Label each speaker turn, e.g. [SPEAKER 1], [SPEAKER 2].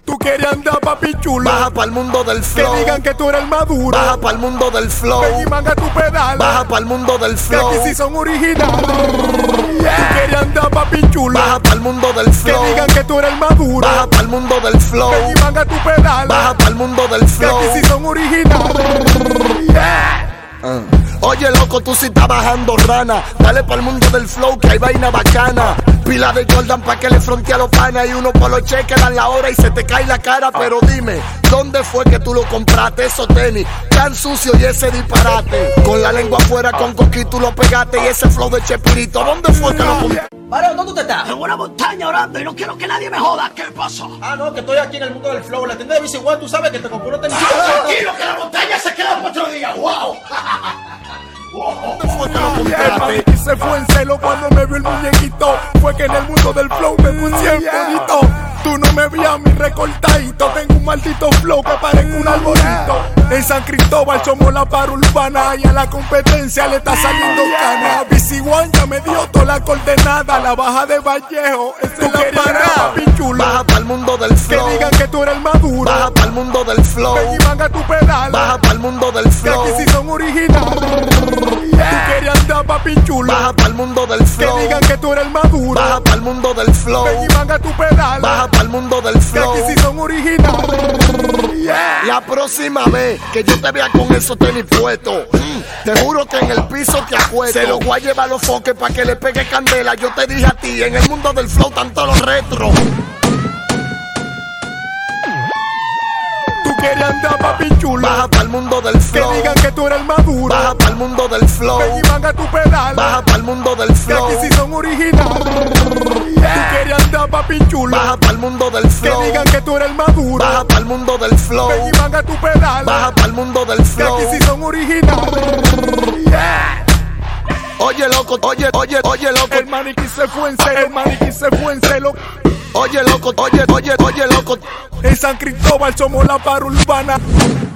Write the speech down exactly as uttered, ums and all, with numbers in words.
[SPEAKER 1] Tú quieres andar papi chulo,
[SPEAKER 2] baja pa'l mundo del flow.
[SPEAKER 1] Que digan que tú eres el maduro,
[SPEAKER 2] baja pa'l mundo del flow.
[SPEAKER 1] ven y manga tu pedal,
[SPEAKER 2] baja pa'l mundo del flow.
[SPEAKER 1] que aquí sí son originales. Yeah. Tú quieres andar papi chulo,
[SPEAKER 2] baja pa'l mundo del flow.
[SPEAKER 1] que digan que tú eres el maduro,
[SPEAKER 2] baja pa'l mundo del flow.
[SPEAKER 1] ven y manga tu pedal,
[SPEAKER 2] baja pa'l mundo del
[SPEAKER 1] que
[SPEAKER 2] flow.
[SPEAKER 1] aquí sí son originales. Yeah.
[SPEAKER 2] Uh. Oye loco, tú si estás bajando rana, dale pa'l mundo del flow que hay vaina bacana. Pila de Jordan pa' que le fronte a los panas y uno por los cheques dan la hora y se te cae la cara. Pero dime, ¿dónde fue que tú lo compraste? Esos tenis tan sucios y ese disparate. Con la lengua afuera con coquí tú lo pegaste y ese flow de Chespirito, ¿dónde fue que lo compraste?
[SPEAKER 3] Varón, ¿dónde tú estás?
[SPEAKER 4] En una montaña orando y no quiero que nadie me joda. ¿Qué pasa?
[SPEAKER 3] Ah, no, que estoy aquí en el mundo del flow. La tienda de Bici One, tú sabes que te compré una tenis.
[SPEAKER 4] Tranquilo, que la montaña se queda para otro día. ¡Wow!
[SPEAKER 2] ¿Dónde fue que lo
[SPEAKER 1] El
[SPEAKER 2] compraste?
[SPEAKER 1] maniquí se fue en celo cuando me vio el muñequito. Fue que en el mundo del flow me puse en bonito. Tú no me veías a mi recortadito. Tengo un maldito flow que parezco un arbolito. En San Cristóbal somos la par urbana y a la competencia le está saliendo cana. Bici One ya me dio toda la coordenada. La baja de Vallejo, esa es la parada, papi chulo.
[SPEAKER 2] Baja pa'l mundo del
[SPEAKER 1] Que
[SPEAKER 2] flow.
[SPEAKER 1] digan que tú eres el maduro,
[SPEAKER 2] Baja pa'l mundo del flow.
[SPEAKER 1] ven y manga tu pedal,
[SPEAKER 2] Baja pa'l mundo del
[SPEAKER 1] que
[SPEAKER 2] flow.
[SPEAKER 1] aquí sí son originales. Tú quieres andar papi chulo,
[SPEAKER 2] Baja pa'l mundo del
[SPEAKER 1] que
[SPEAKER 2] flow.
[SPEAKER 1] digan que tú eres el maduro,
[SPEAKER 2] Baja pa'l mundo del flow.
[SPEAKER 1] ven y manga tu pedal,
[SPEAKER 2] Baja pa'l mundo del
[SPEAKER 1] que
[SPEAKER 2] flow.
[SPEAKER 1] aquí sí son originales. Yeah.
[SPEAKER 2] La próxima vez que yo te vea con esos tenis puestos, mm, te juro que en el piso te acuesto. Se los voy a llevar a los foques para que le pegue candela. Yo te dije a ti, en el mundo del flow tanto los retro.
[SPEAKER 1] Tú quieres andar papi chulo,
[SPEAKER 2] Baja pa'l mundo del
[SPEAKER 1] que
[SPEAKER 2] flow.
[SPEAKER 1] digan que tú eres el maduro,
[SPEAKER 2] Baja pa'l mundo del flow.
[SPEAKER 1] ven y manga tu pedal,
[SPEAKER 2] Baja pa'l mundo del
[SPEAKER 1] que
[SPEAKER 2] flow.
[SPEAKER 1] aquí sí son originales. Tú quieres andar papi chulo,
[SPEAKER 2] Baja pa'l mundo del
[SPEAKER 1] que
[SPEAKER 2] flow.
[SPEAKER 1] digan que tú eres el maduro,
[SPEAKER 2] Baja pa'l mundo del flow.
[SPEAKER 1] ven y manga tu pedal,
[SPEAKER 2] Baja pa'l mundo del
[SPEAKER 1] que
[SPEAKER 2] flow.
[SPEAKER 1] aquí sí son originales. Yeah.
[SPEAKER 2] Oye loco, oye, oye, oye loco.
[SPEAKER 1] El maniquí se fue en celo, el maniquí se fue en celo.
[SPEAKER 2] Oye loco, oye, oye, oye loco.
[SPEAKER 1] En San Cristóbal somos la par urbana.